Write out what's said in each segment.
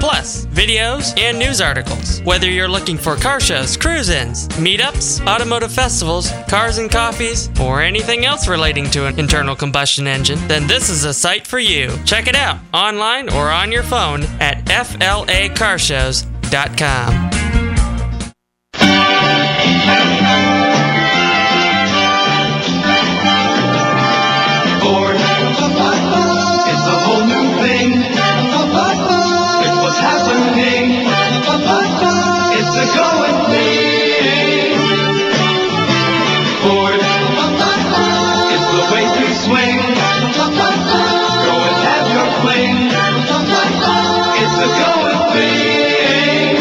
Plus, videos and news articles. Whether you're looking for car shows, cruise-ins, meetups, automotive festivals, cars and coffees, or anything else relating to an internal combustion engine, then this is a site for you. Check it out online or on your phone at flacarshows.com. Ford, it's a whole new thing. It's what's happening. It's a going thing. Ford, it's the way to swing. Go and have your fling. It's a going thing.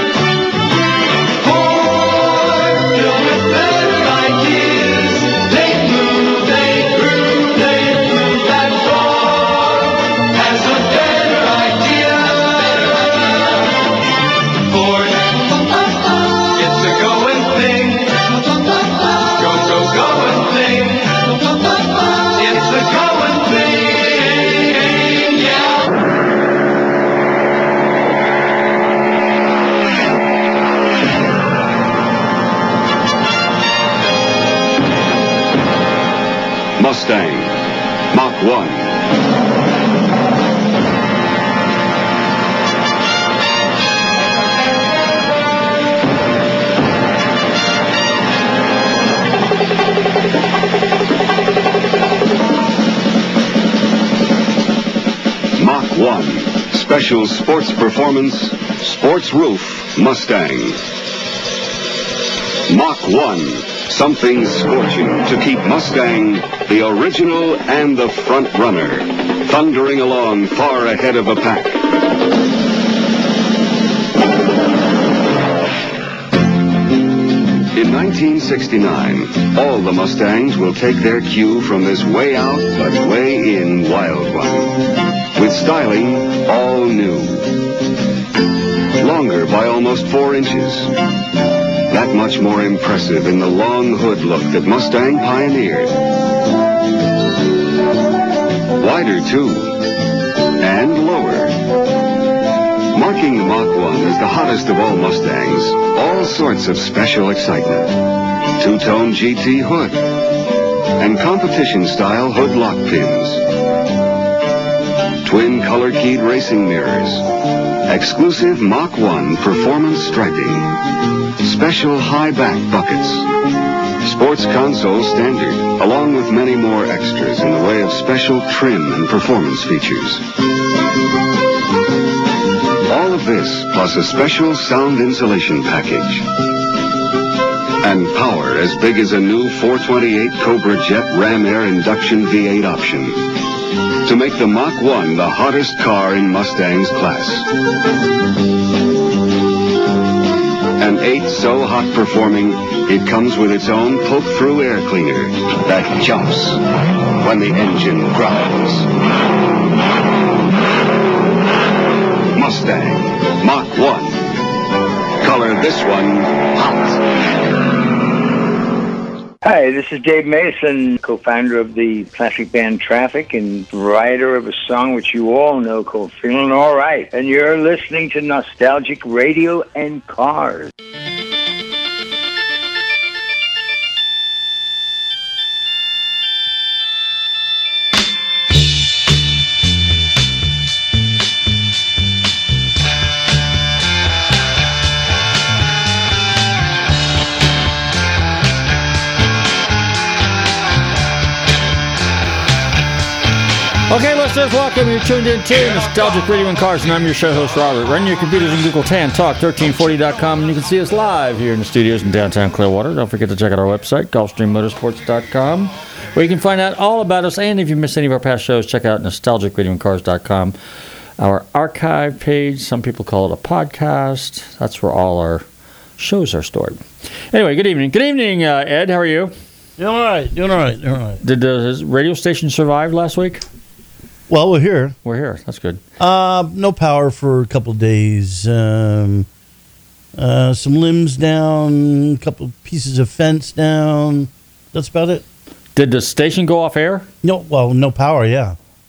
Ford, filled with better ideas. They move, they groove, they move that far. Has a better idea. Ford, it's a going thing. Go, go, going thing. It's a going thing, yeah. Mustang, Mach 1. Mach 1, special sports performance, sports roof Mustang. Mach 1, something scorching to keep Mustang the original and the front runner, thundering along far ahead of a pack. In 1969, all the Mustangs will take their cue from this way out but way in wild one. With styling all new. Longer by almost 4 inches. That much more impressive in the long hood look that Mustang pioneered. Wider too. And lower. Marking the Mach 1 as the hottest of all Mustangs, all sorts of special excitement. Two-tone GT hood. And competition-style hood lock pins. Twin color-keyed racing mirrors. Exclusive Mach 1 performance striping. Special high-back buckets. Sports console standard, along with many more extras in the way of special trim and performance features. All of this, plus a special sound insulation package. And power as big as a new 428 Cobra Jet Ram Air induction V8 option. To make the Mach 1 the hottest car in Mustang's class. An 8 so hot performing, it comes with its own poke-through air cleaner that jumps when the engine growls. Mustang Mach 1. Color this one hot. Hi, this is Dave Mason, co-founder of the classic band Traffic and writer of a song which you all know called Feeling All Right. And you're listening to Nostalgic Radio and Cars. Okay, listeners, welcome. You're tuned in to Nostalgic Radio and Cars, and I'm your show host, Robert. Run your computers and Google Tan Talk 1340.com, and you can see us live here in the studios in downtown Clearwater. Don't forget to check out our website, GulfstreamMotorsports.com, where you can find out all about us. And if you missed any of our past shows, check out NostalgicRadioandCars.com, our archive page. Some people call it a podcast. That's where all our shows are stored. Anyway, good evening. Good evening, Ed. How are you? Doing all right. Did the radio station survive last week? Well, we're here. We're here. That's good. No power for a couple of days. Some limbs down, a couple pieces of fence down. That's about it. Did the station go off air? No, well, no power, yeah.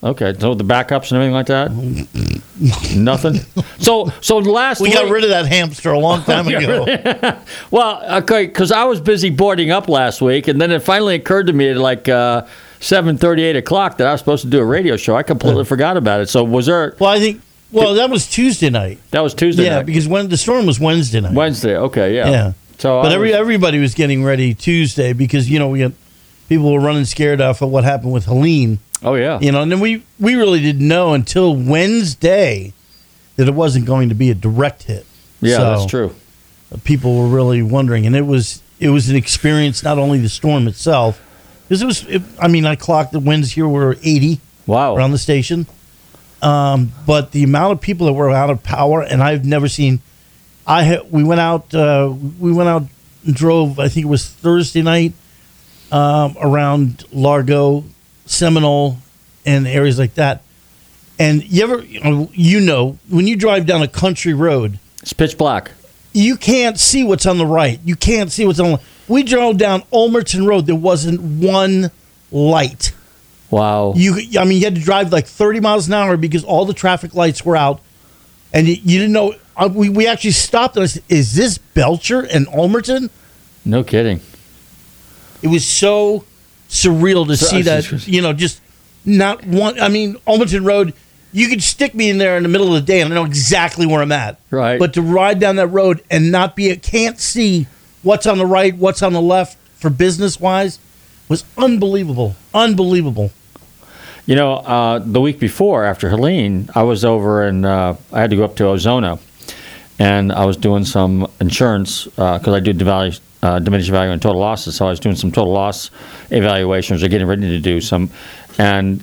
Okay, so the backups and everything like that? Nothing? So last We week... got rid of that hamster a long time ago. Well, okay, because I was busy boarding up last week, and then it finally occurred to me at like 7:30, 8 o'clock that I was supposed to do a radio show. I completely forgot about it. So was there... Well, that was Tuesday night. That was Tuesday Yeah, night? because when the storm was Wednesday night. Wednesday, okay, yeah. Yeah. So But I was- everybody was getting ready Tuesday because, we got people were running scared off of what happened with Helene. Oh, yeah. And then we really didn't know until Wednesday that it wasn't going to be a direct hit. Yeah, So that's true. People were really wondering, and it was an experience. Not only the storm itself, because I clocked the winds here were 80 Wow. around the station, but the amount of people that were out of power, and I've never seen. We went out and drove. I think it was Thursday night around Largo, Seminole, and areas like that. And when you drive down a country road, It's pitch black. you can't see what's on the right. You can't see what's on the left. We drove down Ulmerton Road. There wasn't one light. Wow. You had to drive like 30 miles an hour because all the traffic lights were out. And you didn't know. We actually stopped and I said, is this Belcher and Ulmerton? No kidding. It was so surreal to see that, just not one. Ulmerton Road, you could stick me in there in the middle of the day and I know exactly where I'm at. Right. But to ride down that road and can't see what's on the right, what's on the left for business-wise was unbelievable. Unbelievable. The week before, after Helene, I was over and I had to go up to Ozona. And I was doing some insurance because I do diminished value and total losses. So I was doing some total loss evaluations or getting ready to do some. And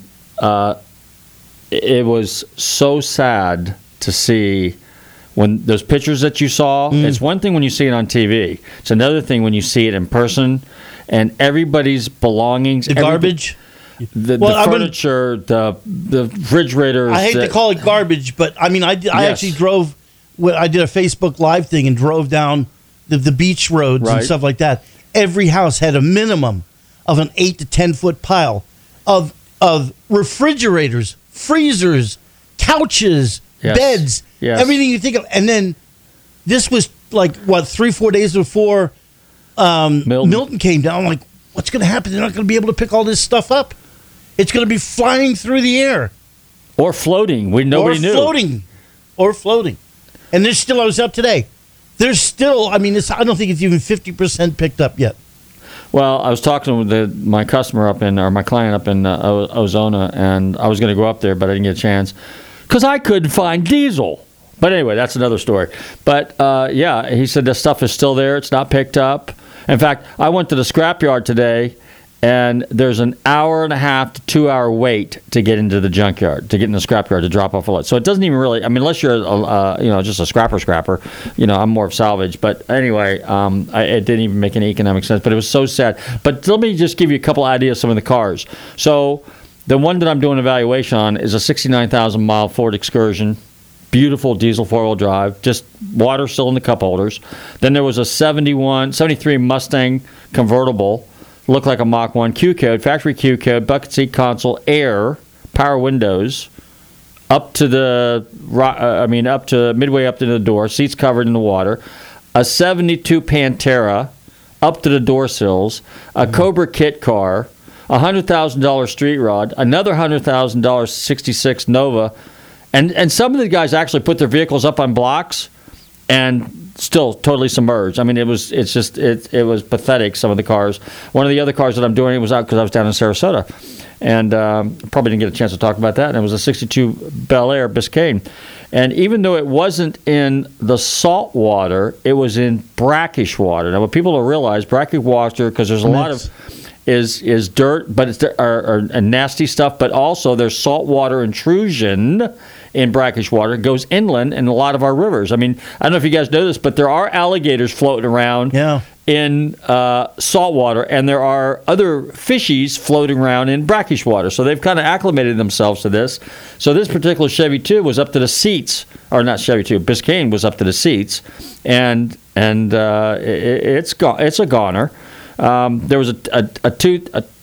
it was so sad to see when those pictures that you saw. It's one thing when you see it on TV. It's another thing when you see it in person. And everybody's belongings. The garbage. The furniture, the refrigerators. I hate to call it garbage, but I actually drove. I did a Facebook Live thing and drove down the beach roads and stuff like that. Every house had a minimum of an 8 to 10 foot pile of refrigerators, freezers, couches, beds, everything you think of. And then this was like 3-4 days before Milton came down. I'm like, what's going to happen? They're not going to be able to pick all this stuff up. It's going to be flying through the air. Or floating. Nobody knew. Or floating. And there's still, I was up today. There's still, I don't think it's even 50% picked up yet. Well, I was talking with my customer my client up in Ozona, and I was going to go up there, but I didn't get a chance because I couldn't find diesel. But anyway, that's another story. But he said the stuff is still there. It's not picked up. In fact, I went to the scrapyard today, and there's an 1.5 to 2 hour wait to get into the junkyard, to get in the scrapyard to drop off a load. So it doesn't even really. Unless you're just a scrapper. I'm more of salvage. But anyway, it didn't even make any economic sense. But it was so sad. But let me just give you a couple ideas of some of the cars. So the one that I'm doing evaluation on is a 69,000 mile Ford Excursion. Beautiful diesel 4-wheel drive, just water still in the cup holders. Then there was a 73 Mustang convertible, looked like a Mach 1 Q code, factory Q code, bucket seat console, air, power windows, up to midway up to the door, seats covered in the water. A 72 Pantera, up to the door sills, a Cobra kit car, a $100,000 street rod, another $100,000 66 Nova. And some of the guys actually put their vehicles up on blocks and still totally submerged. It was pathetic, some of the cars. One of the other cars that I'm doing, it was out because I was down in Sarasota. And probably didn't get a chance to talk about that. And it was a 62 Bel Air Biscayne. And even though it wasn't in the salt water, it was in brackish water. Now, what people don't realize, brackish water, because there's a lot of... is dirt, but it's nasty stuff. But also there's saltwater intrusion in brackish water. It goes inland in a lot of our rivers. I don't know if you guys know this, but there are alligators floating around in saltwater, and there are other fishies floating around in brackish water. So they've kind of acclimated themselves to this. So this particular Chevy 2 was up to the seats, or not Chevy 2, Biscayne was up to the seats, and it's a goner. There was a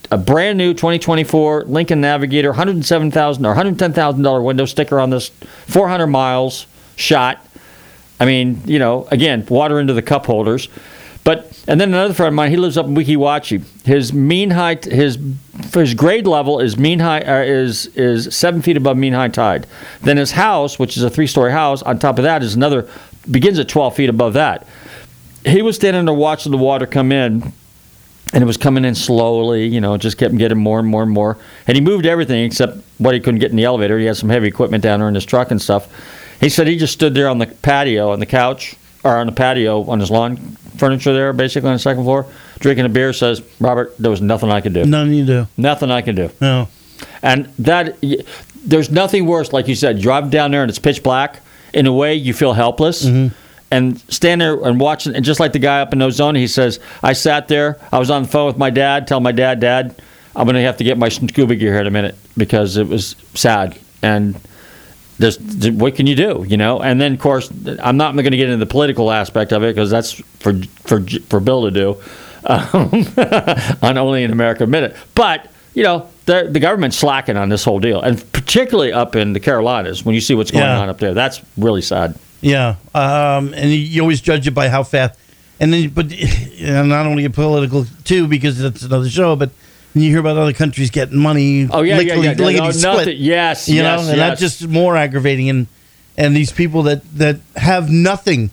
a brand new 2024 Lincoln Navigator, $107,000 or $110,000 window sticker on this, 400 miles shot. I mean, again, water into the cup holders. And then another friend of mine, he lives up in Weeki Wachee. His mean height, his grade level is is 7 feet above mean high tide. Then his house, which is a 3-story house, on top of that begins at 12 feet above that. He was standing there watching the water come in, and it was coming in slowly, just kept getting more and more and more. And he moved everything except what he couldn't get in the elevator. He had some heavy equipment down there in his truck and stuff. He said he just stood there on the patio, on the couch, or on the patio on his lawn furniture there, basically on the second floor, drinking a beer, says, Robert, there was nothing I could do. Nothing you do. Nothing I could do. No. And there's nothing worse, like you said, driving down there and it's pitch black. In a way, you feel helpless. Mm-hmm. And stand there and watch, and just like the guy up in Ozona, he says, I sat there, I was on the phone with my dad, telling my dad, I'm going to have to get my scuba gear here in a minute, because it was sad. And what can you do, And then, of course, I'm not going to get into the political aspect of it, because that's for Bill to do on Only in America Minute. But, the government's slacking on this whole deal, and particularly up in the Carolinas, when you see what's going on up there. That's really sad. Yeah, and you always judge it by how fast. And then, but not only political, too, because that's another show, but when you hear about other countries getting money, split, yes, and that's just more aggravating. And these people that have nothing.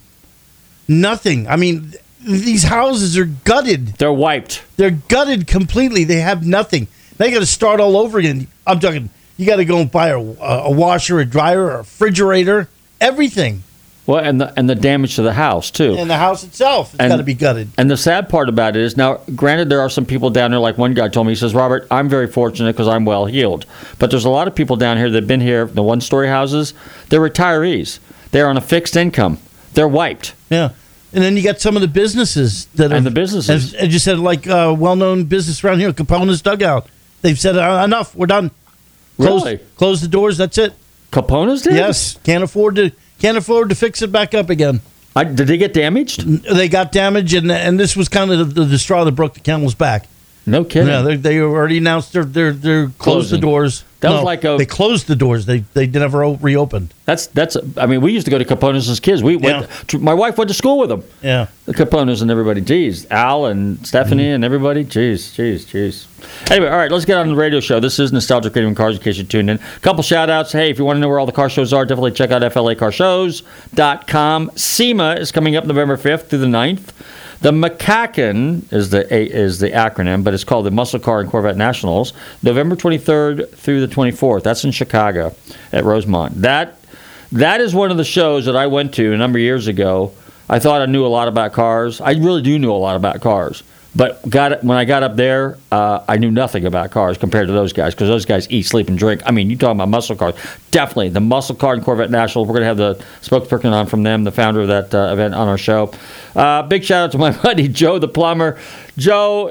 I mean, these houses are gutted. They're wiped. They're gutted completely. They have nothing. They got to start all over again. I'm talking, you got to go and buy a washer, a dryer, a refrigerator, everything. Well, and the damage to the house, too. And the house itself has got to be gutted. And the sad part about it is, now, granted, there are some people down there, like one guy told me, he says, Robert, I'm very fortunate because I'm well-heeled. But there's a lot of people down here that have been here, the one-story houses, they're retirees. They're on a fixed income. They're wiped. Yeah. And then you got some of the businesses that are... And the businesses. As you said, like well-known business around here, Capone's Dugout. They've said, enough, we're done. Really? Close the doors, that's it. Capone's did? Yes. Can't afford to fix it back up again. Did they get damaged? They got damaged, and this was kind of the straw that broke the camel's back. No kidding. Yeah, they already announced they're closed the doors. They closed the doors. They never reopened. That's. I mean, we used to go to Capone's as kids. My wife went to school with them. Yeah, the Capone's and everybody. Geez, Al and Stephanie and everybody. Jeez. Anyway, all right, let's get on the radio show. This is Nostalgic Radio and Cars, in case you tuned in. A couple shout-outs. Hey, if you want to know where all the car shows are, definitely check out FLAcarshows.com. SEMA is coming up November 5th through the 9th. The MCACN is the acronym, but it's called the Muscle Car and Corvette Nationals, November 23rd through the 24th. That's in Chicago at Rosemont. That is one of the shows that I went to a number of years ago. I thought I knew a lot about cars. I really do know a lot about cars. But when I got up there, I knew nothing about cars compared to those guys, because those guys eat, sleep, and drink. I mean, you talking about muscle cars. Definitely, the Muscle Car and Corvette National. We're going to have the spokesperson on from them, the founder of that event, on our show. Big shout out to my buddy Joe the plumber. Joe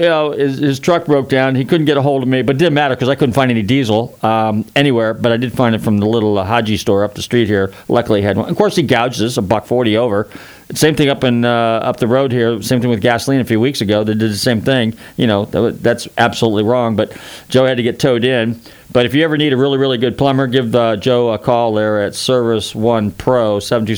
his truck broke down. He couldn't get a hold of me, but it didn't matter because I couldn't find any diesel anywhere. But I did find it from the little Haji store up the street here. Luckily, he had one. Of course, he gouged us $1.40 over. Same thing up the road here. Same thing with gasoline a few weeks ago. They did the same thing. That's absolutely wrong. But Joe had to get towed in. But if you ever need a really, really good plumber, give Joe a call there at Service One Pro,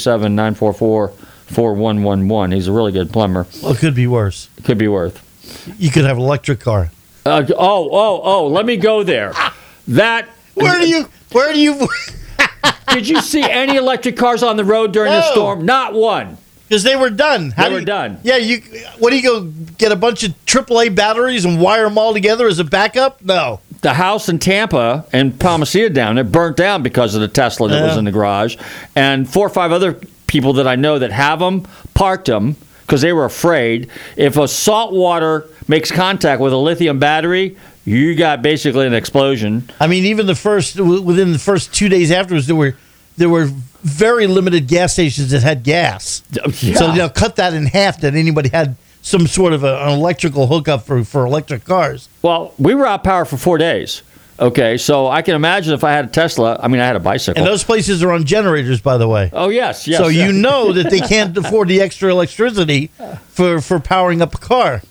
727-944-4111. He's a really good plumber. Well, it could be worse. It could be worse. You could have an electric car. Let me go there. Where do you? Did you see any electric cars on the road during the storm? Not one. Because they were done. They were done. Yeah, what do you go get a bunch of AAA batteries and wire them all together as a backup? No. The house in Tampa and Palmacita down there burnt down because of the Tesla that was in the garage. And 4 or 5 other people that I know that have them parked them because they were afraid. If a salt water makes contact with a lithium battery, you got basically an explosion. I mean, even within the first 2 days afterwards, there were very limited gas stations that had gas. Yeah. So they'll cut that in half that anybody had some sort of an electrical hookup for electric cars. Well, we were out power for 4 days. Okay, so I can imagine if I had a Tesla. I mean, I had a bicycle. And those places are on generators, by the way. Oh, yes. So you know that they can't afford the extra electricity for powering up a car.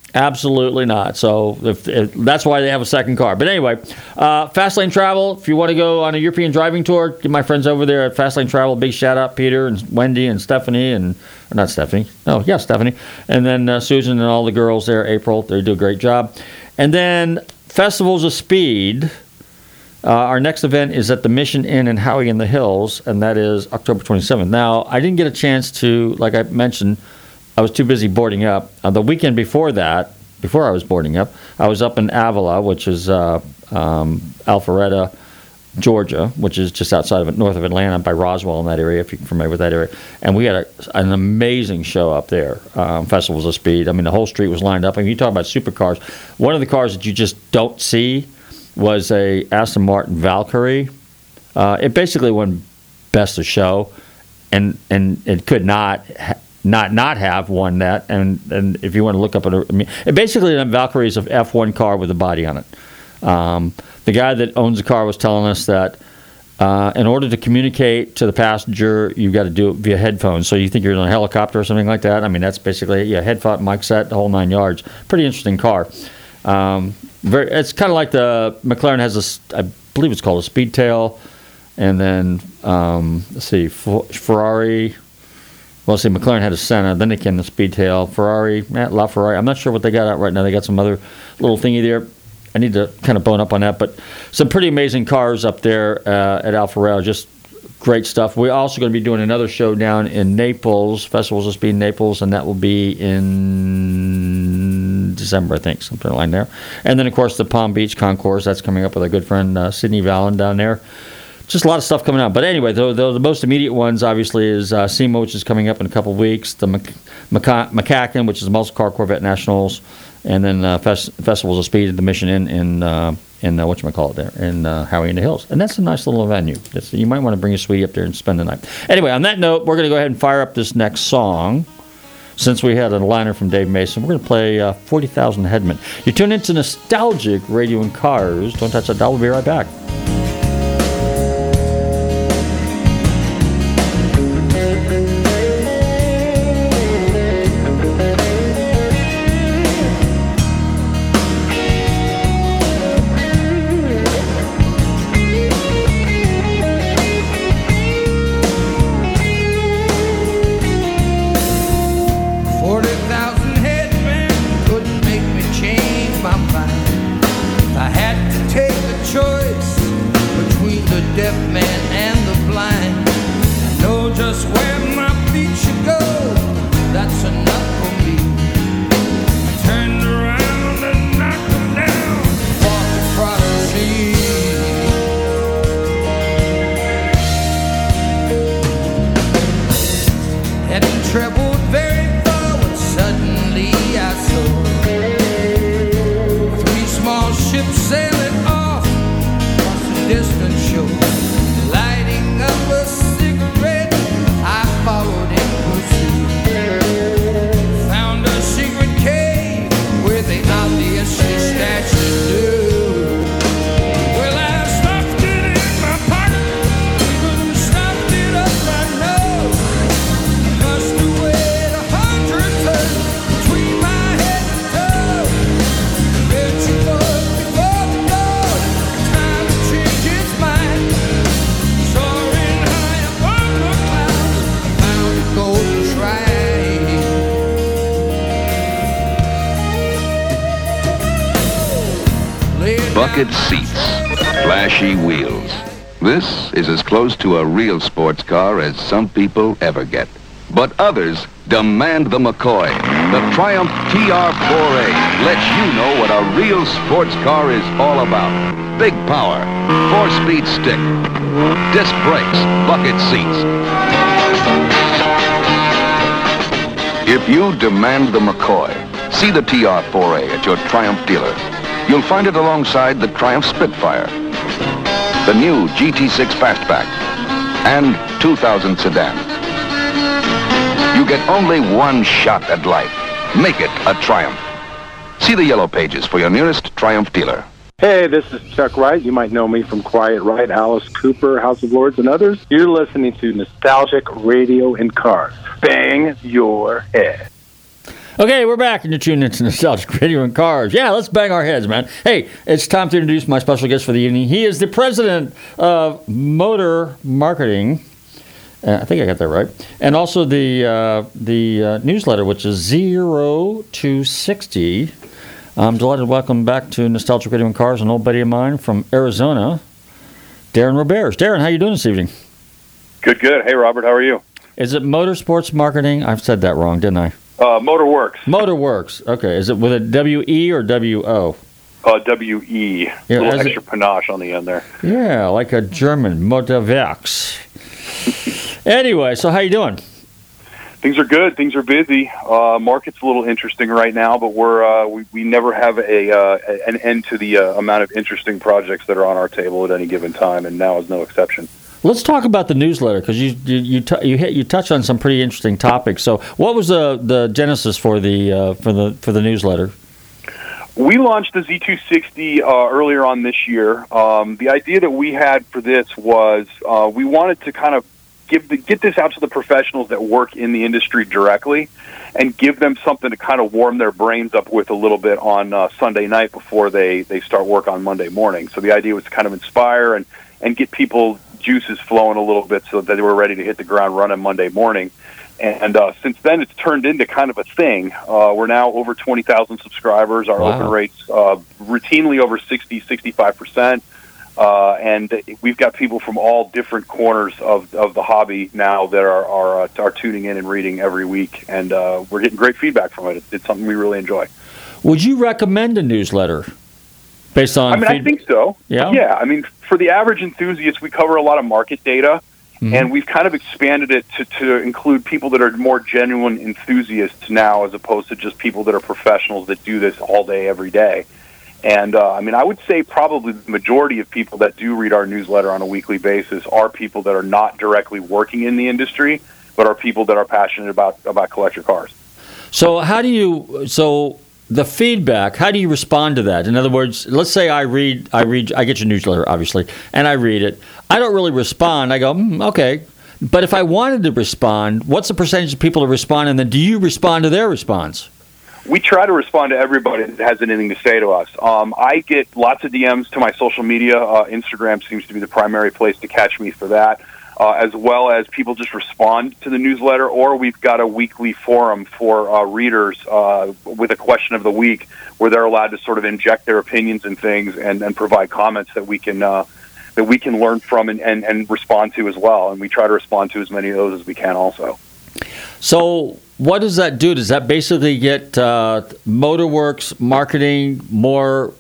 Absolutely not. So if that's why they have a second car. But anyway, Fastlane Travel, if you want to go on a European driving tour, give my friends over there at Fastlane Travel a big shout out, Peter and Wendy and Stephanie, and or not Stephanie. Oh, yeah, Stephanie. And then Susan and all the girls there, April. They do a great job. And then Festivals of Speed. Our next event is at the Mission Inn in Howie in the Hills, and that is October 27th. Now, I didn't get a chance to, like I mentioned, I was too busy boarding up. The weekend before that, before I was boarding up, I was up in Avila, which is Alpharetta, Georgia, which is just outside of north of Atlanta by Roswell in that area, if you're familiar with that area. And we had an amazing show up there, Festivals of Speed. I mean, the whole street was lined up. I mean, you talk about supercars. One of the cars that you just don't see was a Aston Martin Valkyrie. It basically won Best of Show, and it could not have won that. And if you want to look up basically the Valkyrie is an F1 car with a body on it. The guy that owns the car was telling us that in order to communicate to the passenger, you've got to do it via headphones. So you think you're in a helicopter or something like that. I mean, that's basically headphone, mic set, the whole 9 yards. Pretty interesting car. It's kind of like the McLaren has I believe it's called a Speedtail, and then let's see, Ferrari. Well, see, McLaren had a Senna, then they came the Speedtail, Ferrari, LaFerrari. I'm not sure what they got out right now. They got some other little thingy there. I need to kind of bone up on that, but some pretty amazing cars up there at Alpharetta. Just great stuff. We're also going to be doing another show down in Naples, Festivals of Speed in Naples, and that will be in December, I think, something like there. And then, of course, the Palm Beach Concourse. That's coming up with our good friend Sydney Vallon down there. Just a lot of stuff coming out. But anyway, the most immediate ones, obviously, is SEMA, which is coming up in a couple of weeks, the McCacken, which is the Muscle Car Corvette Nationals, and then Festivals of Speed at the Mission Inn in whatchamacallit there, in Howie in the Hills. And that's a nice little venue. You might want to bring your sweetie up there and spend the night. Anyway, on that note, we're going to go ahead and fire up this next song. Since we had a liner from Dave Mason, we're going to play 40,000 Headman. You tune into Nostalgic Radio and Cars. Don't touch that dial. We'll be right back. Bucket seats, flashy wheels. This is as close to a real sports car as some people ever get. But others demand the McCoy. The Triumph TR4A lets you know what a real sports car is all about. Big power, 4-speed stick, disc brakes, bucket seats. If you demand the McCoy, see the TR4A at your Triumph dealer. You'll find it alongside the Triumph Spitfire, the new GT6 Fastback, and 2000 sedan. You get only one shot at life. Make it a Triumph. See the yellow pages for your nearest Triumph dealer. Hey, this is Chuck Wright. You might know me from Quiet Riot, Alice Cooper, House of Lords, and others. You're listening to Nostalgic Radio and Cars. Bang your head. Okay, we're back, and you're tuned into Nostalgic Radio and Cars. Yeah, let's bang our heads, man. Hey, it's time to introduce my special guest for the evening. He is the president of Motor Marketing. I think I got that right. And also the newsletter, which is 0 to 60. I'm delighted to welcome back to Nostalgic Radio and Cars an old buddy of mine from Arizona, Darren Roberts. Darren, how you doing this evening? Good. Hey, Robert, how are you? Is it Motorsports Marketing? I've said that wrong, didn't I? Motorworks. Motorworks. Okay. Is it with a W-E or W-O? W-E. Yeah, a little extra panache on the end there. Yeah, like a German. Motorwerks. Anyway, so how you doing? Things are good. Things are busy. Market's a little interesting right now, but we never have an end to the amount of interesting projects that are on our table at any given time, and now is no exception. Let's talk about the newsletter, because you touched on some pretty interesting topics. So, what was the genesis for the newsletter? We launched the Z260 earlier on this year. The idea that we had for this was we wanted to kind of get this out to the professionals that work in the industry directly, and give them something to kind of warm their brains up with a little bit on Sunday night before they start work on Monday morning. So the idea was to kind of inspire and get people juices flowing a little bit so that they were ready to hit the ground running Monday morning. And since then, it's turned into kind of a thing. We're now over 20,000 subscribers. Our open rate's routinely over 60-65%. And we've got people from all different corners of the hobby now that are tuning in and reading every week. And we're getting great feedback from it. It's something we really enjoy. Would you recommend a newsletter? Based on I think so. Yeah. I mean, for the average enthusiast, we cover a lot of market data, and we've kind of expanded it to include people that are more genuine enthusiasts now, as opposed to just people that are professionals that do this all day, every day. And, I would say probably the majority of people that do read our newsletter on a weekly basis are people that are not directly working in the industry, but are people that are passionate about collector cars. So the feedback, how do you respond to that? In other words, let's say I get your newsletter, obviously, and I read it. I don't really respond. I go, okay. But if I wanted to respond, what's the percentage of people that respond, and then do you respond to their response? We try to respond to everybody that has anything to say to us. I get lots of DMs to my social media. Instagram seems to be the primary place to catch me for that. As well as people just respond to the newsletter, or we've got a weekly forum for readers with a question of the week, where they're allowed to sort of inject their opinions and things and provide comments that we can learn from and respond to as well. And we try to respond to as many of those as we can also. So what does that do? Does that basically get Motorworks Marketing more,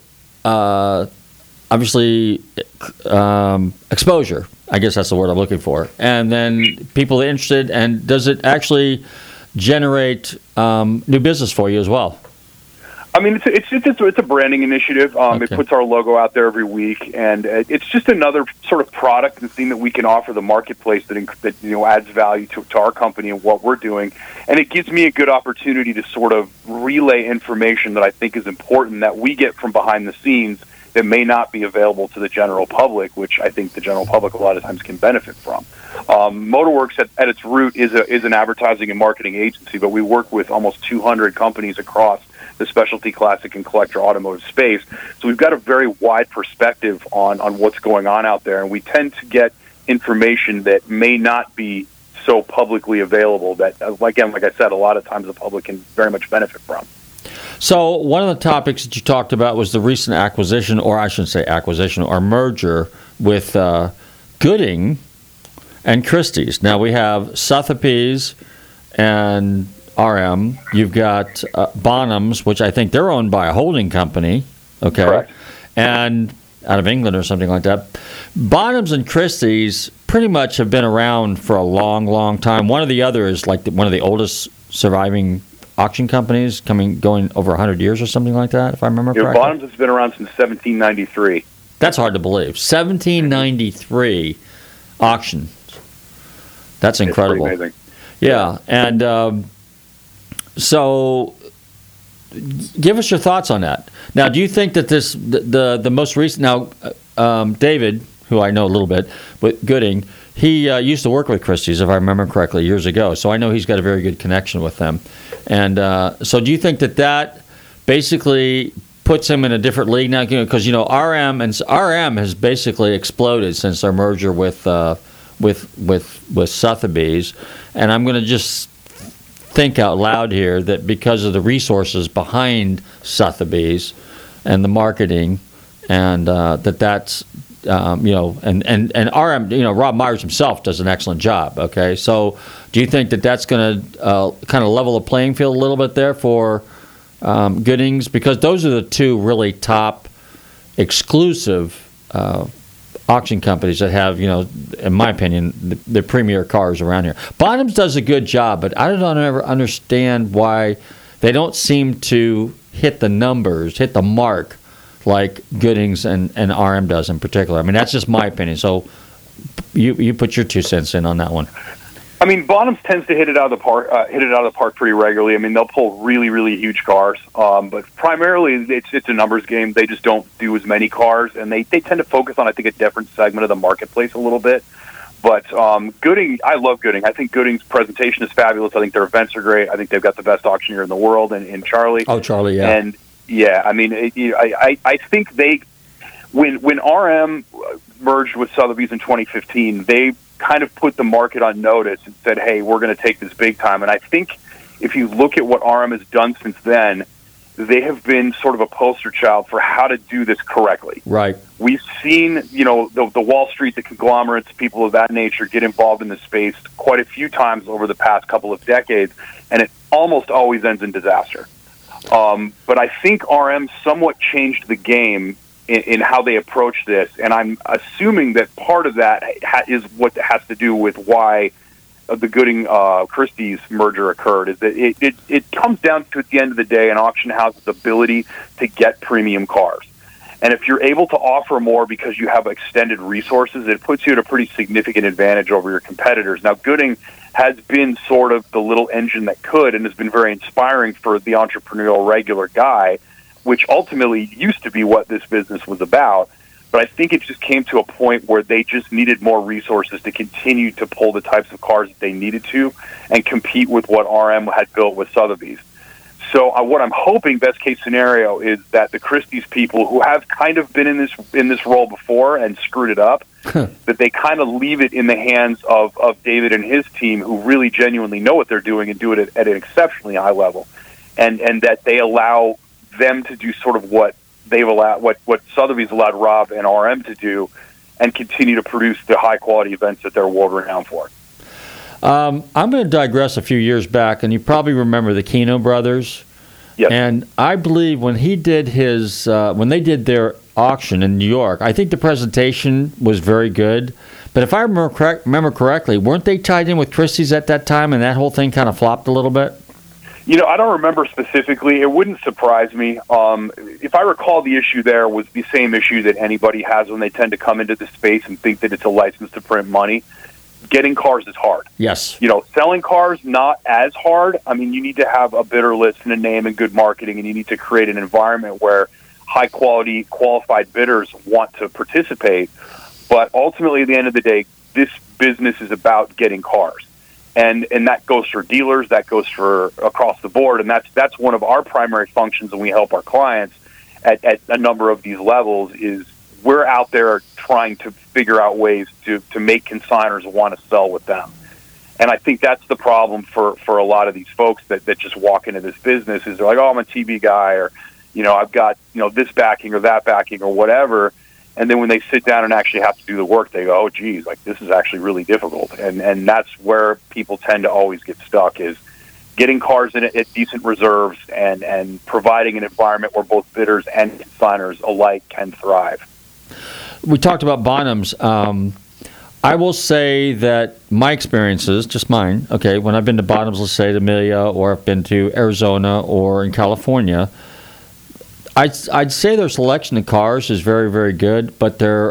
obviously, exposure? I guess that's the word I'm looking for. And then people are interested, and does it actually generate new business for you as well? I mean, it's a branding initiative. It puts our logo out there every week, and it's just another sort of product and thing that we can offer the marketplace that adds value to our company and what we're doing. And it gives me a good opportunity to sort of relay information that I think is important that we get from behind the scenes that may not be available to the general public, which I think the general public a lot of times can benefit from. Motorworks at its root is an advertising and marketing agency, but we work with almost 200 companies across the specialty, classic, and collector automotive space. So we've got a very wide perspective on what's going on out there, and we tend to get information that may not be so publicly available that, again, like I said, a lot of times the public can very much benefit from. So one of the topics that you talked about was the recent acquisition, or I shouldn't say acquisition, or merger with Gooding and Christie's. Now we have Sotheby's and RM. You've got Bonhams, which I think they're owned by a holding company. Okay. Correct. And out of England or something like that. Bonhams and Christie's pretty much have been around for a long, long time. One or the other is like one of the oldest surviving auction companies, going over 100 years or something like that, if I remember correctly. Bonhams has been around since 1793. That's hard to believe. 1793 auctions. That's incredible. It's pretty amazing. Yeah, and so give us your thoughts on that. Now, do you think that the most recent, David, who I know a little bit, with Gooding, he used to work with Christie's, if I remember correctly, years ago. So I know he's got a very good connection with them. And so do you think that basically puts him in a different league now? Because RM has basically exploded since their merger with Sotheby's. And I'm going to just think out loud here that because of the resources behind Sotheby's and the marketing, and that's and RM, Rob Myers himself does an excellent job. Okay, so do you think that's going to kind of level the playing field a little bit there for Goodings? Because those are the two really top exclusive auction companies that have, in my opinion, the premier cars around here. Bonhams does a good job, but I don't ever understand why they don't seem to hit the mark like Goodings and RM does in particular. I mean, that's just my opinion. So you put your 2 cents in on that one. I mean, Bonhams tends to hit it out of the park pretty regularly. I mean, they'll pull really, really huge cars, but primarily it's a numbers game. They just don't do as many cars, and they tend to focus on, I think, a different segment of the marketplace a little bit. But Gooding, I love Gooding. I think Gooding's presentation is fabulous. I think their events are great. I think they've got the best auctioneer in the world, in Charlie. Oh, Charlie, yeah. And yeah, I mean, I think when RM merged with Sotheby's in 2015, they kind of put the market on notice and said, hey, we're going to take this big time. And I think if you look at what RM has done since then, they have been sort of a poster child for how to do this correctly. Right. We've seen, the Wall Street, the conglomerates, people of that nature get involved in this space quite a few times over the past couple of decades, and it almost always ends in disaster. But I think RM somewhat changed the game in how they approach this, and I'm assuming that part of that is what has to do with why the Gooding Christie's merger occurred. Is that it comes down to, at the end of the day, an auction house's ability to get premium cars, and if you're able to offer more because you have extended resources, it puts you at a pretty significant advantage over your competitors. Now, Gooding has been sort of the little engine that could, and has been very inspiring for the entrepreneurial regular guy, which ultimately used to be what this business was about. But I think it just came to a point where they just needed more resources to continue to pull the types of cars that they needed to and compete with what RM had built with Sotheby's. So what I'm hoping, best case scenario, is that the Christie's people, who have kind of been in this role before and screwed it up, that they kind of leave it in the hands of David and his team, who really genuinely know what they're doing and do it at an exceptionally high level, and that they allow them to do sort of what Sotheby's allowed Rob and RM to do, and continue to produce the high quality events that they're world renowned for. I'm going to digress a few years back, and you probably remember the Keno brothers. Yes. And I believe when they did their auction in New York, I think the presentation was very good. But if I remember correctly, weren't they tied in with Christie's at that time, and that whole thing kind of flopped a little bit? I don't remember specifically. It wouldn't surprise me. If I recall, the issue there was the same issue that anybody has when they tend to come into the space and think that it's a license to print money. Getting cars is hard. Yes. Selling cars, not as hard. I mean, you need to have a bidder list and a name and good marketing, and you need to create an environment where high-quality, qualified bidders want to participate. But ultimately, at the end of the day, this business is about getting cars. And that goes for dealers, that goes for across the board, and that's one of our primary functions when we help our clients at a number of these levels. Is we're out there trying to figure out ways to make consigners want to sell with them. And I think that's the problem for a lot of these folks that just walk into this business, is they're like, oh, I'm a TV guy, or I've got this backing or that backing or whatever. And then when they sit down and actually have to do the work, they go, oh, geez, like this is actually really difficult. And that's where people tend to always get stuck, is getting cars in at decent reserves and providing an environment where both bidders and consigners alike can thrive. We talked about Bonhams. I will say that my experiences, just mine, okay, when I've been to Bonhams, let's say to Amelia, or I've been to Arizona or in California, I'd say their selection of cars is very, very good, but their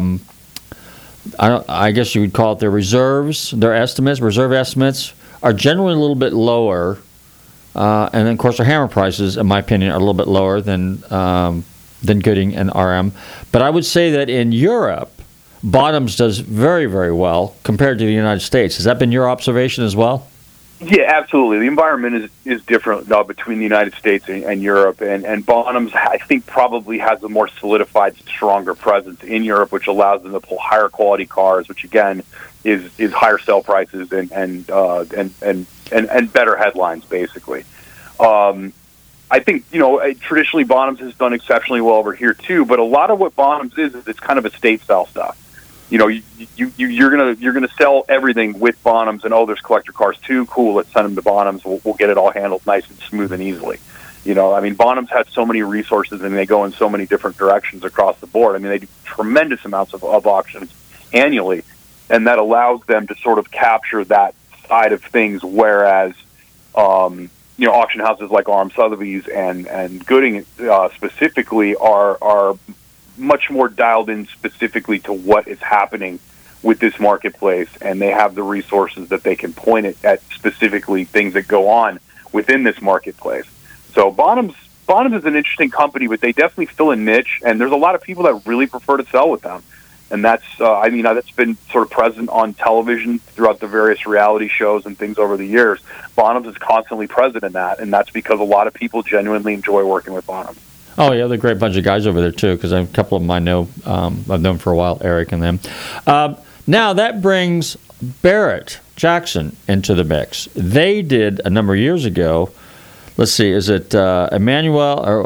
I guess you would call it their reserves, reserve estimates are generally a little bit lower, and then of course their hammer prices, in my opinion, are a little bit lower than Gooding and RM. But I would say that in Europe, Bottoms does very, very well compared to the United States. Has that been your observation as well? Yeah, absolutely. The environment is different between the United States and Europe, and Bonhams, I think, probably has a more solidified, stronger presence in Europe, which allows them to pull higher quality cars, which again is higher sell prices and better headlines, basically. I think traditionally Bonhams has done exceptionally well over here too, but a lot of what Bonhams is it's kind of estate style stuff. You're gonna sell everything with Bonhams, and there's collector cars too. Cool, let's send them to Bonhams. We'll get it all handled nice and smooth and easily. Bonhams has so many resources, and they go in so many different directions across the board. I mean, they do tremendous amounts of auctions annually, and that allows them to sort of capture that side of things. Whereas, auction houses like R.M. Sotheby's and Gooding specifically are much more dialed in specifically to what is happening with this marketplace, and they have the resources that they can point it at specifically things that go on within this marketplace. So Bonhams is an interesting company, but they definitely fill a niche, and there's a lot of people that really prefer to sell with them. And that's been sort of present on television throughout the various reality shows and things over the years. Bonhams is constantly present in that, and that's because a lot of people genuinely enjoy working with Bonhams. Oh, yeah, they're a great bunch of guys over there, too, because a couple of them I know. I've known for a while, Eric and them. Now, that brings Barrett Jackson into the mix. They did, a number of years ago, let's see, is it Emmanuel or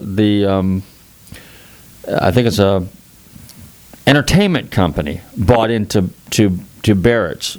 I think it's a entertainment company bought into Barrett's.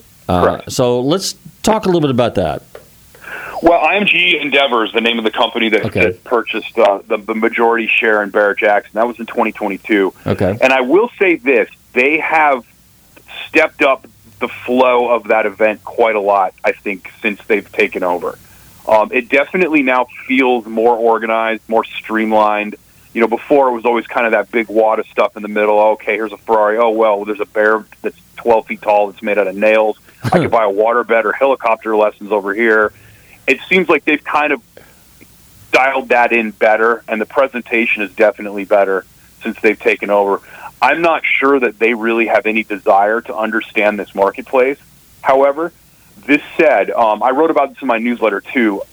So let's talk a little bit about that. Well, IMG Endeavor is the name of the company that purchased the majority share in Barrett Jackson. That was in 2022. Okay. And I will say this, they have stepped up the flow of that event quite a lot, I think, since they've taken over. It definitely now feels more organized, more streamlined. Before it was always kind of that big wad of stuff in the middle. Okay, here's a Ferrari. Oh, well, there's a bear that's 12 feet tall that's made out of nails. I could buy a waterbed or helicopter lessons over here. It seems like they've kind of dialed that in better, and the presentation is definitely better since they've taken over. I'm not sure that they really have any desire to understand this marketplace. However, this said, I wrote about this in my newsletter too.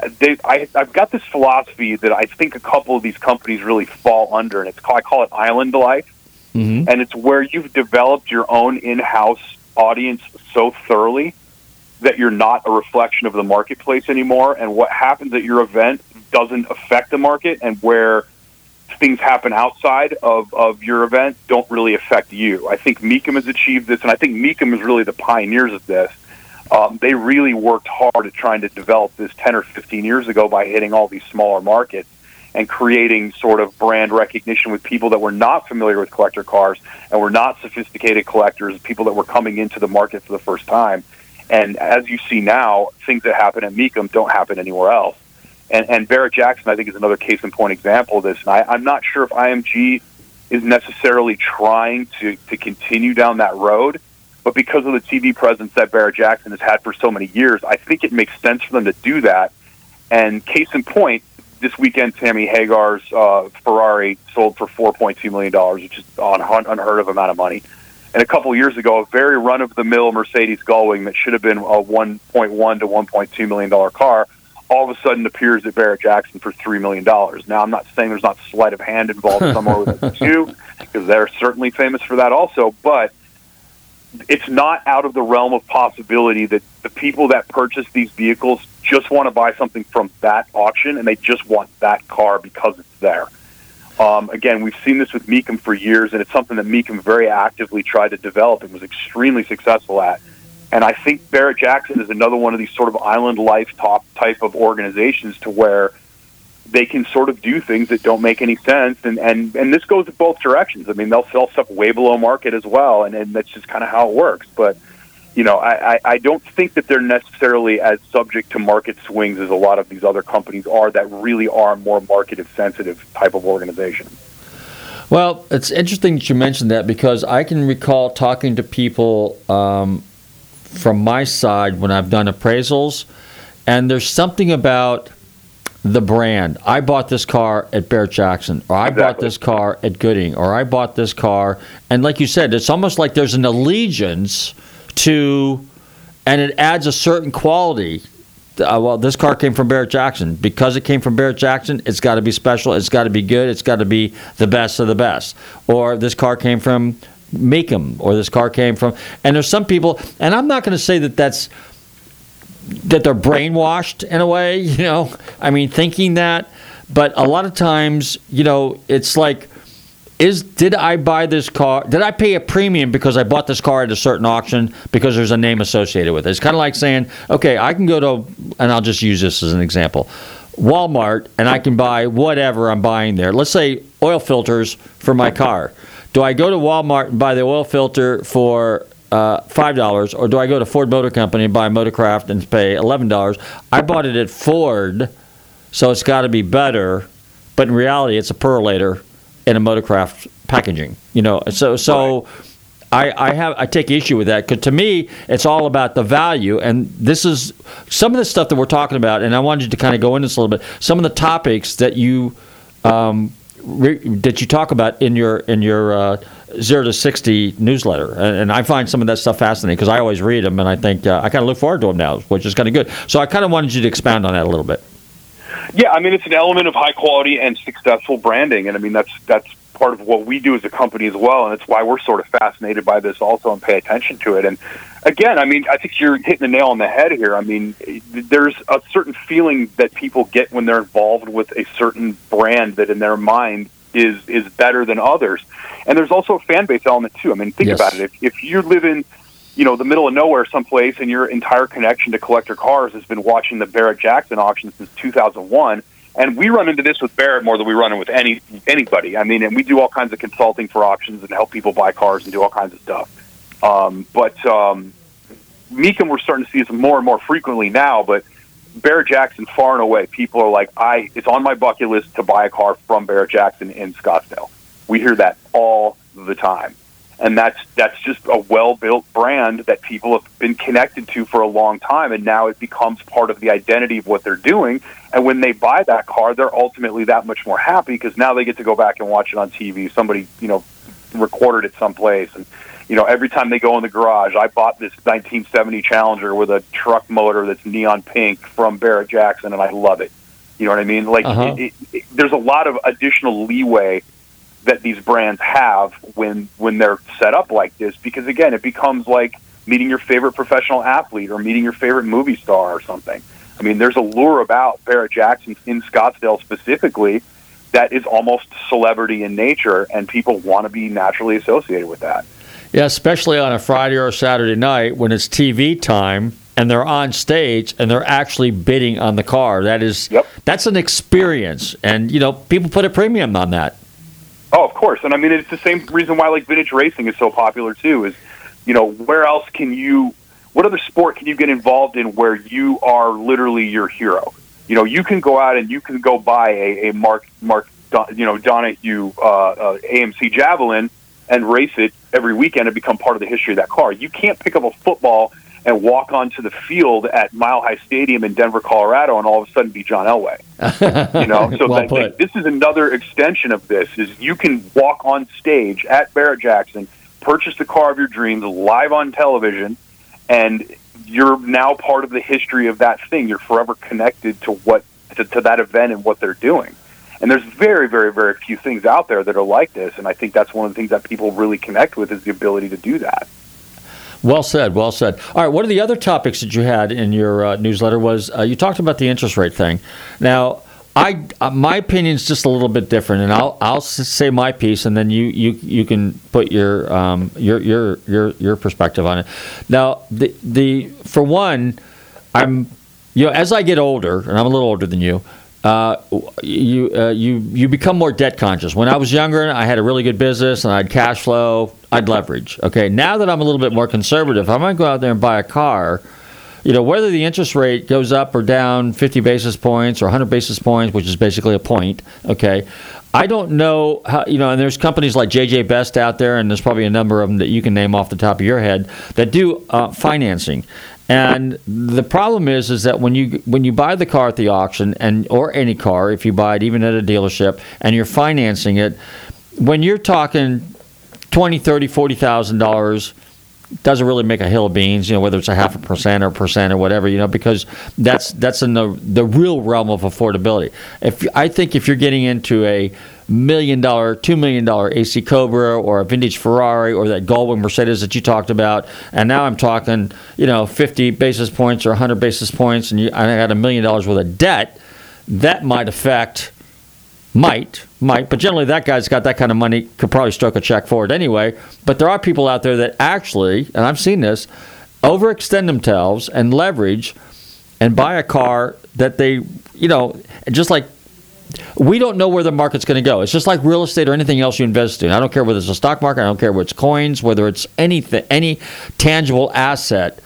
I've got this philosophy that I think a couple of these companies really fall under, and I call it island life. Mm-hmm. And it's where you've developed your own in-house audience so thoroughly that you're not a reflection of the marketplace anymore, and what happens at your event doesn't affect the market, and where things happen outside of your event don't really affect you. I think Mecum has achieved this, and I think Mecum is really the pioneers of this. They really worked hard at trying to develop this 10 or 15 years ago by hitting all these smaller markets and creating sort of brand recognition with people that were not familiar with collector cars and were not sophisticated collectors, people that were coming into the market for the first time. And as you see now, things that happen at Mecum don't happen anywhere else. And Barrett Jackson, I think, is another case in point example of this. And I'm not sure if IMG is necessarily trying to continue down that road, but because of the TV presence that Barrett Jackson has had for so many years, I think it makes sense for them to do that. And case in point, this weekend, Sammy Hagar's Ferrari sold for $4.2 million, which is an unheard of amount of money. And a couple of years ago, a very run-of-the-mill Mercedes Gullwing that should have been a $1.1 to $1.2 million car all of a sudden appears at Barrett Jackson for $3 million. Now, I'm not saying there's not sleight of hand involved somewhere with the two, because they're certainly famous for that also, but it's not out of the realm of possibility that the people that purchase these vehicles just want to buy something from that auction, and they just want that car because it's there. Again, we've seen this with Mecum for years, and it's something that Mecum very actively tried to develop and was extremely successful at. And I think Barrett Jackson is another one of these sort of island life type of organizations to where they can sort of do things that don't make any sense. And this goes in both directions. I mean, they'll sell stuff way below market as well, and that's just kind of how it works. But, I don't think that they're necessarily as subject to market swings as a lot of these other companies are that really are more market-sensitive type of organization. Well, it's interesting that you mentioned that, because I can recall talking to people from my side when I've done appraisals, and there's something about the brand. I bought this car at Barrett-Jackson, or I bought this car at Gooding, or I bought this car. And like you said, it's almost like there's an allegiance to, and it adds a certain quality. Well, this car came from Barrett-Jackson. Because it came from Barrett-Jackson, it's got to be special. It's got to be good. It's got to be the best of the best. Or this car came from Mecum, or this car came from. And there's some people, and I'm not going to say that they're brainwashed in a way, I mean, thinking that. But a lot of times, it's like, did I buy this car? Did I pay a premium because I bought this car at a certain auction because there's a name associated with it? It's kind of like saying, okay, I can go to, and I'll just use this as an example, Walmart, and I can buy whatever I'm buying there. Let's say oil filters for my car. Do I go to Walmart and buy the oil filter for $5, or do I go to Ford Motor Company and buy a Motorcraft and pay $11? I bought it at Ford, so it's got to be better, but in reality, it's a perlator in a Motorcraft packaging. So I take issue with that, because to me, it's all about the value, and this is some of the stuff that we're talking about, and I wanted you to kind of go into this a little bit. Some of the topics that you talk about in your 0 to 60 newsletter, and I find some of that stuff fascinating because I always read them, and I think I kind of look forward to them now, which is kind of good. So I kind of wanted you to expound on that a little bit. Yeah, I mean, it's an element of high quality and successful branding, and I mean that's part of what we do as a company as well, and it's why we're sort of fascinated by this also and pay attention to it. And again, I mean, I think you're hitting the nail on the head here. I mean, there's a certain feeling that people get when they're involved with a certain brand that in their mind is better than others. And there's also a fan base element too. I mean, think about it. If you live in, the middle of nowhere someplace, and your entire connection to collector cars has been watching the Barrett-Jackson auction since 2001, and we run into this with Barrett more than we run into with anybody. I mean, and we do all kinds of consulting for auctions and help people buy cars and do all kinds of stuff. But Mecum, we're starting to see this more and more frequently now, but Barrett-Jackson, far and away, people are like, it's on my bucket list to buy a car from Barrett-Jackson in Scottsdale. We hear that all the time. And that's just a well-built brand that people have been connected to for a long time, and now it becomes part of the identity of what they're doing. And when they buy that car, they're ultimately that much more happy because now they get to go back and watch it on TV. Somebody, recorded it someplace. And, every time they go in the garage, I bought this 1970 Challenger with a truck motor that's neon pink from Barrett-Jackson, and I love it. You know what I mean? Like, there's a lot of additional leeway that these brands have when they're set up like this, because again, it becomes like meeting your favorite professional athlete or meeting your favorite movie star or something. I mean, there's a lure about Barrett-Jackson in Scottsdale specifically that is almost celebrity in nature, and people want to be naturally associated with that. Yeah, especially on a Friday or a Saturday night when it's TV time and they're on stage and they're actually bidding on the car. That's an experience, and people put a premium on that. Oh, of course. And I mean, it's the same reason why like vintage racing is so popular too, is, where else what other sport can you get involved in where you are literally your hero? You can go out and you can go buy a Mark Donahue AMC Javelin and race it every weekend and become part of the history of that car. You can't pick up a football and walk onto the field at Mile High Stadium in Denver, Colorado, and all of a sudden be John Elway. So this is another extension of this, is you can walk on stage at Barrett-Jackson, purchase the car of your dreams live on television, and you're now part of the history of that thing. You're forever connected to that event and what they're doing. And there's very, very, very few things out there that are like this, and I think that's one of the things that people really connect with is the ability to do that. Well said, well said. All right, one of the other topics that you had in your newsletter was you talked about the interest rate thing. Now, my opinion is just a little bit different, and I'll say my piece, and then you can put your perspective on it. Now, for one, I'm as I get older, and I'm a little older than you. You become more debt conscious. When I was younger, I had a really good business and I had cash flow. I'd leverage. Okay, now that I'm a little bit more conservative, I'm going to go out there and buy a car. Whether the interest rate goes up or down 50 basis points or 100 basis points, which is basically a point. Okay, I don't know how. And there's companies like JJ Best out there, and there's probably a number of them that you can name off the top of your head that do financing. And the problem is that when you buy the car at the auction or any car, if you buy it even at a dealership and you're financing it, when you're talking $20,000, $30,000, $40,000, doesn't really make a hill of beans, whether it's a 0.5% or 1% or whatever, because that's in the real realm of affordability. I think if you're getting into a $1 million, $2 million AC Cobra or a vintage Ferrari or that Goldwing Mercedes that you talked about, and now I'm talking 50 basis points or 100 basis points, and I got $1 million worth of debt, that might affect. Might, but generally that guy's got that kind of money, could probably stroke a check for it anyway. But there are people out there that actually, and I've seen this, overextend themselves and leverage and buy a car that they, just like, we don't know where the market's going to go. It's just like real estate or anything else you invest in. I don't care whether it's a stock market, I don't care whether it's coins, whether it's anything, any tangible asset.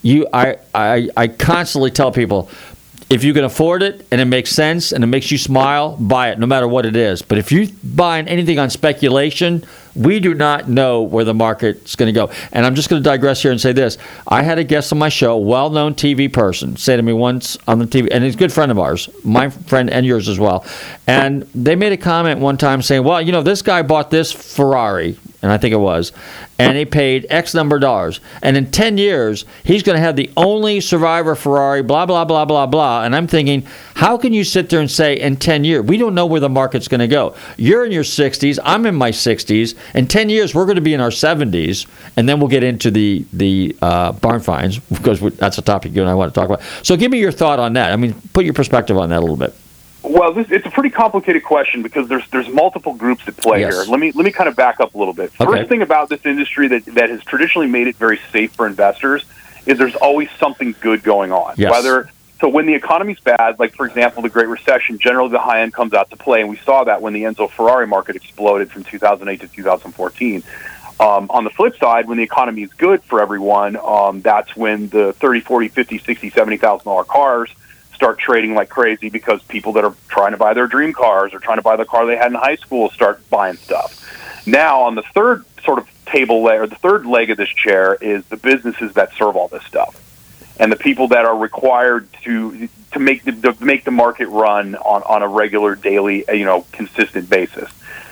I constantly tell people, if you can afford it and it makes sense and it makes you smile, buy it no matter what it is. But if you're buying anything on speculation, we do not know where the market's going to go. And I'm just going to digress here and say this. I had a guest on my show, well-known TV person, say to me once on the TV, and he's a good friend of ours, my friend and yours as well. And they made a comment one time saying, well, this guy bought this Ferrari, and I think it was, and he paid X number of dollars. And in 10 years, he's going to have the only survivor Ferrari, blah, blah, blah, blah, blah. And I'm thinking, how can you sit there and say in 10 years, we don't know where the market's going to go. You're in your 60s, I'm in my 60s. In 10 years, we're going to be in our 70s, and then we'll get into the barn finds, because that's a topic you and I want to talk about. So give me your thought on that. I mean, put your perspective on that a little bit. Well, it's a pretty complicated question because there's multiple groups at play here. Let me kind of back up a little bit. First thing about this industry that has traditionally made it very safe for investors is there's always something good going on. Yes. So when the economy's bad, like for example the Great Recession, generally the high end comes out to play, and we saw that when the Enzo Ferrari market exploded from 2008 to 2014. On the flip side, when the economy is good for everyone, that's when the $30,000, $40,000, $50,000, $60,000, $70,000 cars start trading like crazy because people that are trying to buy their dream cars or trying to buy the car they had in high school start buying stuff. Now, on the third sort of table leg, or the third leg of this chair, is the businesses that serve all this stuff, and the people that are required to make the market run on a regular, daily, consistent basis.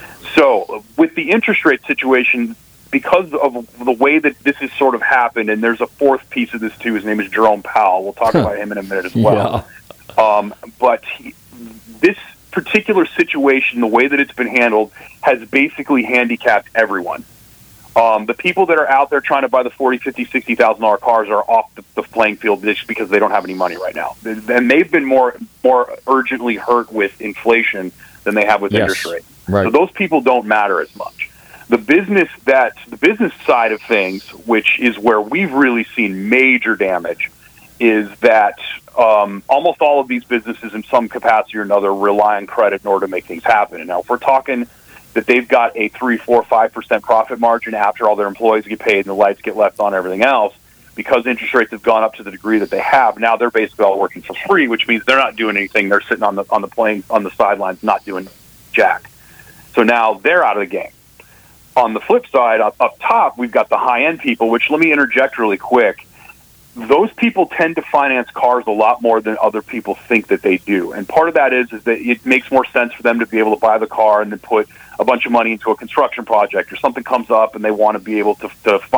So, with the interest rate situation, because of the way that this has sort of happened, and there's a fourth piece of this too. His name is Jerome Powell. We'll talk about him in a minute as well. Yeah. But this particular situation, the way that it's been handled, has basically handicapped everyone. The people that are out there trying to buy the $40,000, $50,000, $60,000 cars are off the playing field just because they don't have any money right now, and they've been more urgently hurt with inflation than they have with interest rates. Right. So those people don't matter as much. The business side of things, which is where we've really seen major damage, is that almost all of these businesses in some capacity or another rely on credit in order to make things happen. And now if we're talking that they've got a 3, 4, 5% profit margin after all their employees get paid and the lights get left on and everything else, because interest rates have gone up to the degree that they have, now they're basically all working for free, which means they're not doing anything. They're sitting on the sidelines not doing jack. So now they're out of the game. On the flip side, up top, we've got the high-end people, which let me interject really quick. Those people tend to finance cars a lot more than other people think that they do. And part of that is that it makes more sense for them to be able to buy the car and then put a bunch of money into a construction project, or something comes up and they want to be able to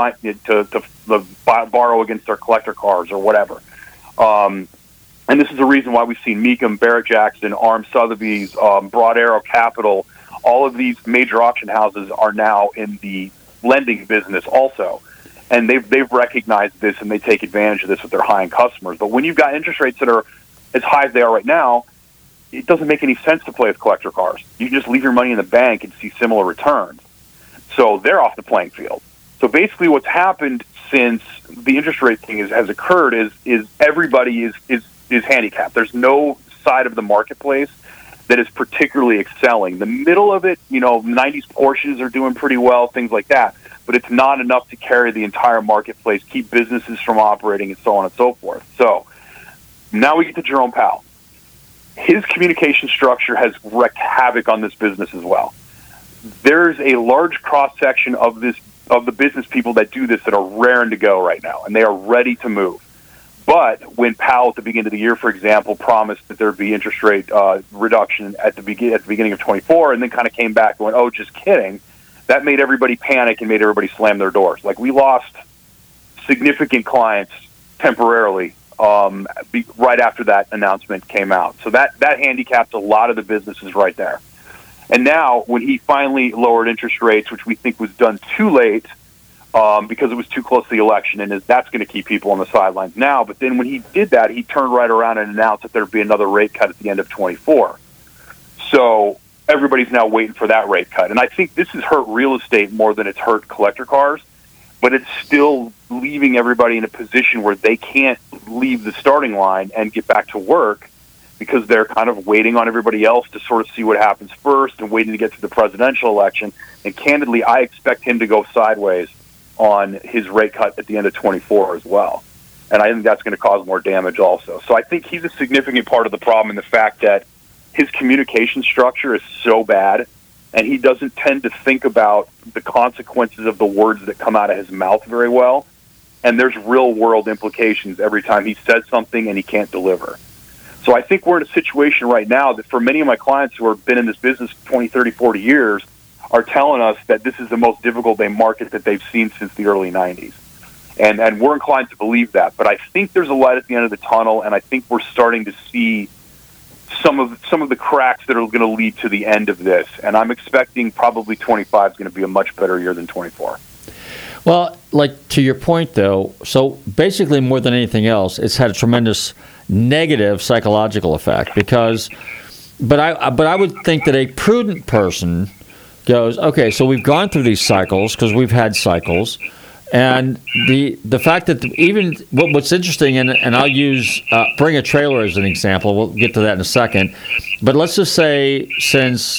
borrow against their collector cars or whatever. And this is the reason why we've seen Mecum, Barrett-Jackson, Arm Sotheby's, Broad Arrow Capital. All of these major auction houses are now in the lending business also. And they've recognized this, and they take advantage of this with their high-end customers. But when you've got interest rates that are as high as they are right now, it doesn't make any sense to play with collector cars. You can just leave your money in the bank and see similar returns. So they're off the playing field. So basically what's happened since the interest rate thing has occurred is everybody is handicapped. There's no side of the marketplace that is particularly excelling. The middle of it, 90s Porsches are doing pretty well, things like that. But it's not enough to carry the entire marketplace, keep businesses from operating, and so on and so forth. So now we get to Jerome Powell. His communication structure has wreaked havoc on this business as well. There's a large cross-section of the business people that do this that are raring to go right now, and they are ready to move. But when Powell at the beginning of the year, for example, promised that there'd be interest rate reduction at the beginning of 24, and then kind of came back going, "Oh, just kidding," that made everybody panic and made everybody slam their doors. Like, we lost significant clients temporarily right after that announcement came out. So that handicapped a lot of the businesses right there. And now, when he finally lowered interest rates, which we think was done too late because it was too close to the election, and that's going to keep people on the sidelines now. But then when he did that, he turned right around and announced that there'd be another rate cut at the end of 24. So everybody's now waiting for that rate cut. And I think this has hurt real estate more than it's hurt collector cars, but it's still leaving everybody in a position where they can't leave the starting line and get back to work because they're kind of waiting on everybody else to sort of see what happens first and waiting to get to the presidential election. And candidly, I expect him to go sideways on his rate cut at the end of 24 as well. And I think that's going to cause more damage also. So I think he's a significant part of the problem in the fact that his communication structure is so bad, and he doesn't tend to think about the consequences of the words that come out of his mouth very well. And there's real-world implications every time he says something and he can't deliver. So I think we're in a situation right now that for many of my clients who have been in this business 20, 30, 40 years are telling us that this is the most difficult market that they've seen since the early 90s. And we're inclined to believe that. But I think there's a light at the end of the tunnel, and I think we're starting to see some of the cracks that are going to lead to the end of this. And I'm expecting probably 25 is going to be a much better year than 24. Well, like, to your point, though, so basically more than anything else, it's had a tremendous negative psychological effect because, but I would think that a prudent person goes, okay, so we've gone through these cycles because we've had cycles, and the fact that even what's interesting, and I'll use Bring a Trailer as an example. We'll get to that in a second, but let's just say since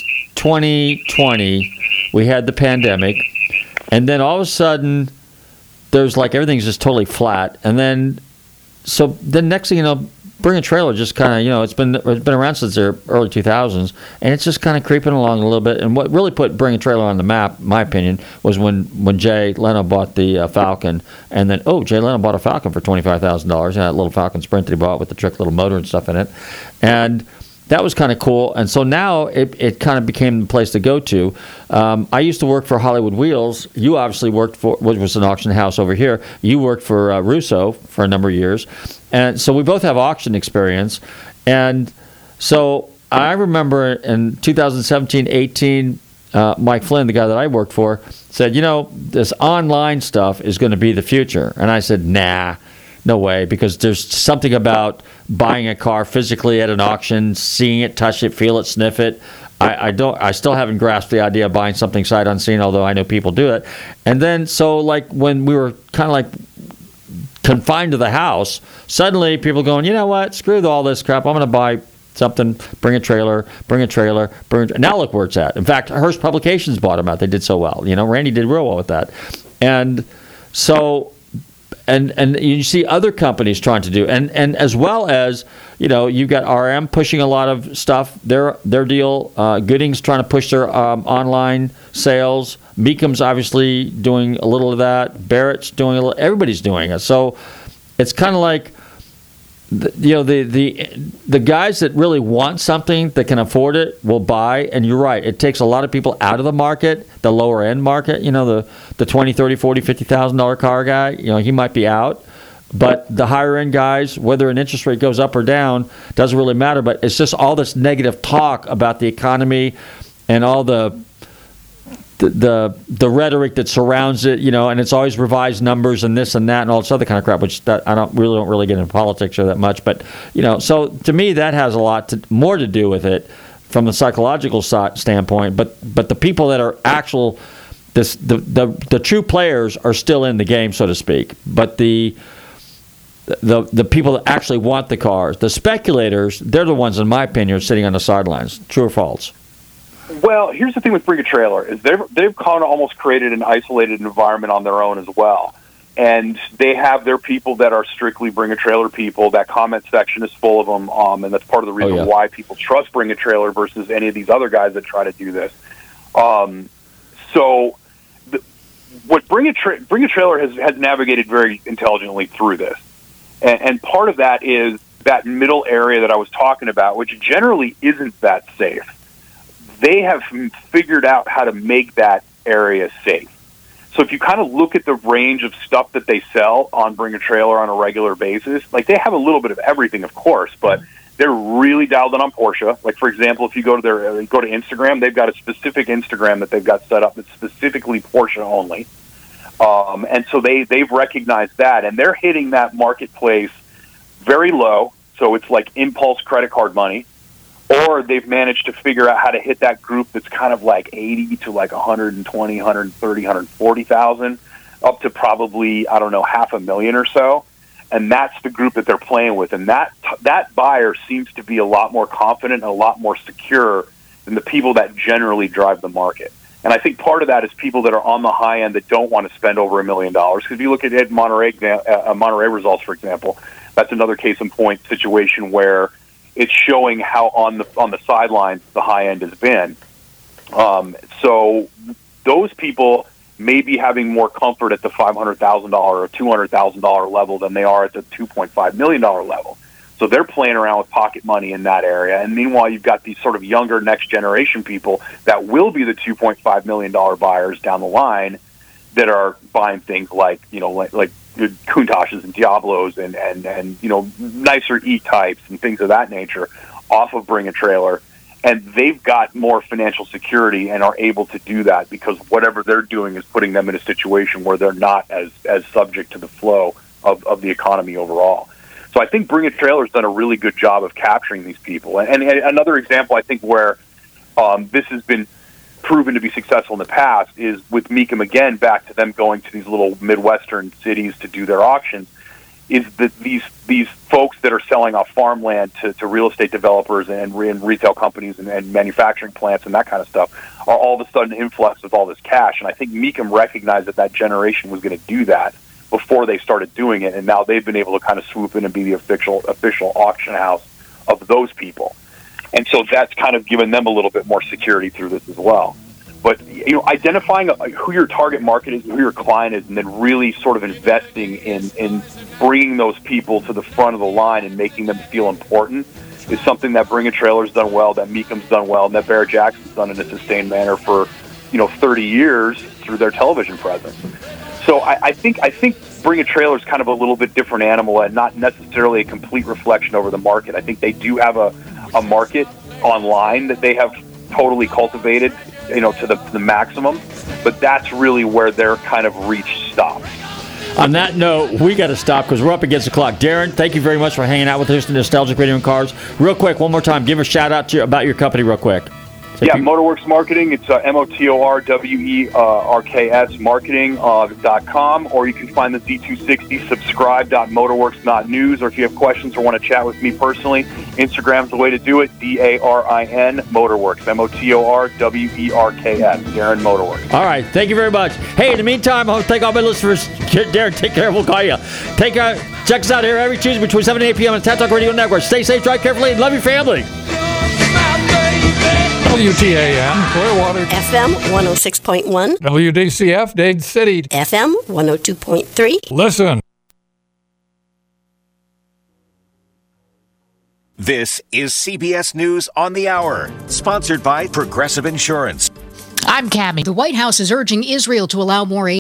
2020 we had the pandemic, and then all of a sudden there's like everything's just totally flat, and then so the next thing you know, Bring a Trailer just kind of, you know, it's been around since the early 2000s, and it's just kind of creeping along a little bit. And what really put Bring a Trailer on the map, in my opinion, was when Jay Leno bought the Falcon, and then Jay Leno bought a Falcon for $25,000, that little Falcon Sprint that he bought with the trick little motor and stuff in it, and that was kind of cool. And so now it kind of became the place to go to. I used to work for Hollywood Wheels. You obviously worked for, which was an auction house over here. You worked for Russo for a number of years. And so we both have auction experience. And so I remember in 2017, 18, Mike Flynn, the guy that I worked for, said, this online stuff is going to be the future. And I said, nah. No way, because there's something about buying a car physically at an auction, seeing it, touch it, feel it, sniff it. I still haven't grasped the idea of buying something sight unseen, although I know people do it. And then, so like when we were kind of like confined to the house, suddenly people going, you know what, screw all this crap, I'm going to buy something, bring a trailer. Now look where it's at. In fact, Hearst Publications bought them out. They did so well. Randy did real well with that. And so... And you see other companies trying to do, and as well as, you've got RM pushing a lot of stuff, their deal. Gooding's trying to push their online sales. Meekham's obviously doing a little of that. Barrett's doing a little. Everybody's doing it. So it's kind of like, the guys that really want something that can afford it will buy. And you're right, it takes a lot of people out of the market, the lower end market. The $20,000, $30,000, $40,000, $50,000 car guy, he might be out. But the higher end guys, whether an interest rate goes up or down, doesn't really matter. But it's just all this negative talk about the economy and all the rhetoric that surrounds it, and it's always revised numbers and this and that and all this other kind of crap, which I don't really get into politics or that much. But, so to me, that has a lot more to do with it from the psychological standpoint. But the people that are actual, the true players are still in the game, so to speak. But the people that actually want the cars, the speculators, they're the ones, in my opinion, are sitting on the sidelines. True or false? Well, here's the thing with Bring a Trailer is they've kind of almost created an isolated environment on their own as well. And they have their people that are strictly Bring a Trailer people. That comment section is full of them, and that's part of the reason why people trust Bring a Trailer versus any of these other guys that try to do this. What Bring a Trailer has navigated very intelligently through this. And part of that is that middle area that I was talking about, which generally isn't that safe. They have figured out how to make that area safe. So if you kind of look at the range of stuff that they sell on Bring a Trailer on a regular basis, like they have a little bit of everything, of course, but they're really dialed in on Porsche. Like, for example, if you go to Instagram, they've got a specific Instagram that they've got set up that's specifically Porsche only. And so they've recognized that, and they're hitting that marketplace very low. So it's like impulse credit card money, or they've managed to figure out how to hit that group that's kind of like 80 to like 120, 130, 140,000, up to probably, I don't know, 500,000 or so. And that's the group that they're playing with. And that buyer seems to be a lot more confident and a lot more secure than the people that generally drive the market. And I think part of that is people that are on the high end that don't want to spend over $1 million. Because if you look at Monterey results, for example, that's another case in point situation where it's showing how on the sidelines the high end has been. So those people may be having more comfort at the $500,000 or $200,000 level than they are at the $2.5 million level. So they're playing around with pocket money in that area. And meanwhile, you've got these sort of younger next generation people that will be the $2.5 million buyers down the line that are buying things like Countachs and Diablos and nicer E-types and things of that nature off of Bring a Trailer. And they've got more financial security and are able to do that because whatever they're doing is putting them in a situation where they're not as subject to the flow of the economy overall. So I think Bring a Trailer has done a really good job of capturing these people. And another example, I think, where this has been proven to be successful in the past is with Mecum, again, back to them going to these little Midwestern cities to do their auctions, is that these folks that are selling off farmland to real estate developers and retail companies and manufacturing plants and that kind of stuff are all of a sudden influx with all this cash. And I think Mecum recognized that generation was going to do that before they started doing it, and now they've been able to kind of swoop in and be the official auction house of those people. And so that's kind of given them a little bit more security through this as well. But identifying who your target market is, who your client is, and then really sort of investing in bringing those people to the front of the line and making them feel important is something that Bring a Trailer's done well, that Mecum's done well, and that Barrett-Jackson's done in a sustained manner for 30 years through their television presence. So I think Bring a Trailer is kind of a little bit different animal and not necessarily a complete reflection over the market. I think they do have a market online that they have totally cultivated, to the maximum, but that's really where their kind of reach stops. On that note, we got to stop because we're up against the clock. Darren, thank you very much for hanging out with us to Nostalgic Radio and Cars. Real quick, one more time, give a shout out about your company real quick. Motorworks Marketing. It's MOTORWERKS marketing.com, or you can find the Z260 subscribe.motorworks.news, or if you have questions or want to chat with me personally, Instagram's the way to do it, DARIN Motorworks, MOTORWERKS, Darren Motorworks. All right, thank you very much. Hey, in the meantime, I want to thank all my listeners. Darren, take care, we'll call you. Check us out here every Tuesday between 7 and 8 p.m. on the Tat Talk Radio Network. Stay safe, drive carefully, and love your family. WTAM, Clearwater. FM 106.1. WDCF, Dade City. FM 102.3. Listen. This is CBS News on the Hour, sponsored by Progressive Insurance. I'm Cammie. The White House is urging Israel to allow more aid